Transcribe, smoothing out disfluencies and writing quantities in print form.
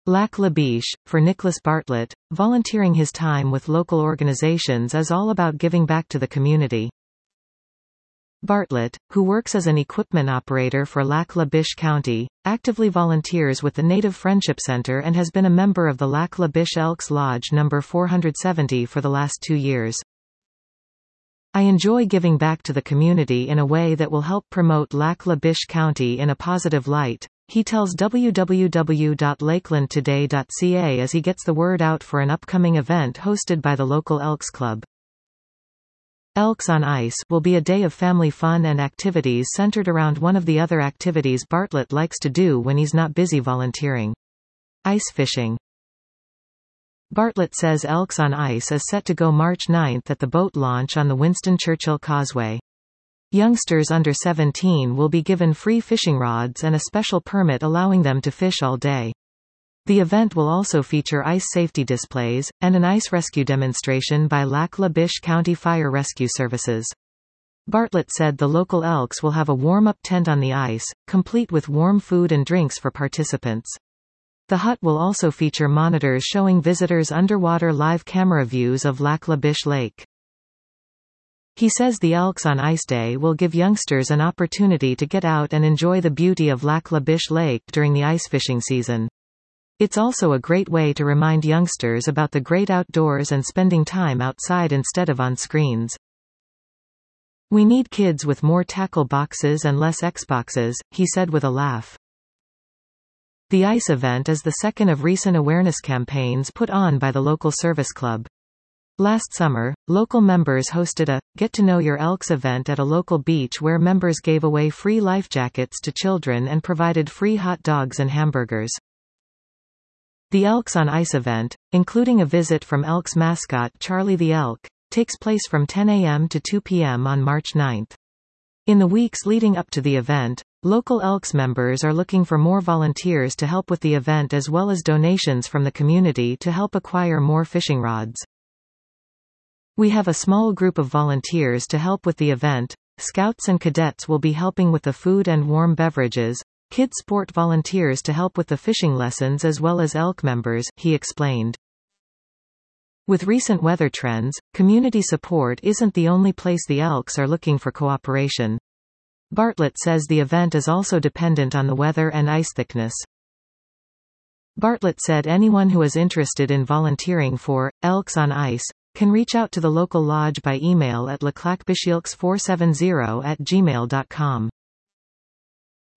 Lac La Biche, for Nicholas Bartlett, volunteering his time with local organizations is all about giving back to the community. Bartlett, who works as an equipment operator for Lac La Biche County, actively volunteers with the Native Friendship Center and has been a member of the Lac La Biche Elks Lodge No. 470 for the last 2 years. I enjoy giving back to the community in a way that will help promote Lac La Biche County in a positive light, he tells www.lakelandtoday.ca as he gets the word out for an upcoming event hosted by the local Elks Club. Elks on Ice will be a day of family fun and activities centered around one of the other activities Bartlett likes to do when he's not busy volunteering: ice fishing. Bartlett says Elks on Ice is set to go March 9 at the boat launch on the Winston Churchill Causeway. Youngsters under 17 will be given free fishing rods and a special permit allowing them to fish all day. The event will also feature ice safety displays, and an ice rescue demonstration by Lac La Biche County Fire Rescue Services. Bartlett said the local Elks will have a warm-up tent on the ice, complete with warm food and drinks for participants. The hut will also feature monitors showing visitors underwater live camera views of Lac La Biche Lake. He says the Elks on Ice Day will give youngsters an opportunity to get out and enjoy the beauty of Lac La Biche Lake during the ice fishing season. It's also a great way to remind youngsters about the great outdoors and spending time outside instead of on screens. We need kids with more tackle boxes and less Xboxes, he said with a laugh. The ICE event is the second of recent awareness campaigns put on by the local service club. Last summer, local members hosted a Get to Know Your Elks event at a local beach where members gave away free life jackets to children and provided free hot dogs and hamburgers. The Elks on Ice event, including a visit from Elks mascot Charlie the Elk, takes place from 10 a.m. to 2 p.m. on March 9. In the weeks leading up to the event, local Elks members are looking for more volunteers to help with the event as well as donations from the community to help acquire more fishing rods. We have a small group of volunteers to help with the event. Scouts and cadets will be helping with the food and warm beverages. Kids Sport volunteers to help with the fishing lessons as well as elk members, he explained. With recent weather trends, community support isn't the only place the Elks are looking for cooperation. Bartlett says the event is also dependent on the weather and ice thickness. Bartlett said anyone who is interested in volunteering for Elks on Ice can reach out to the local lodge by email at laclacbicheelks470@gmail.com.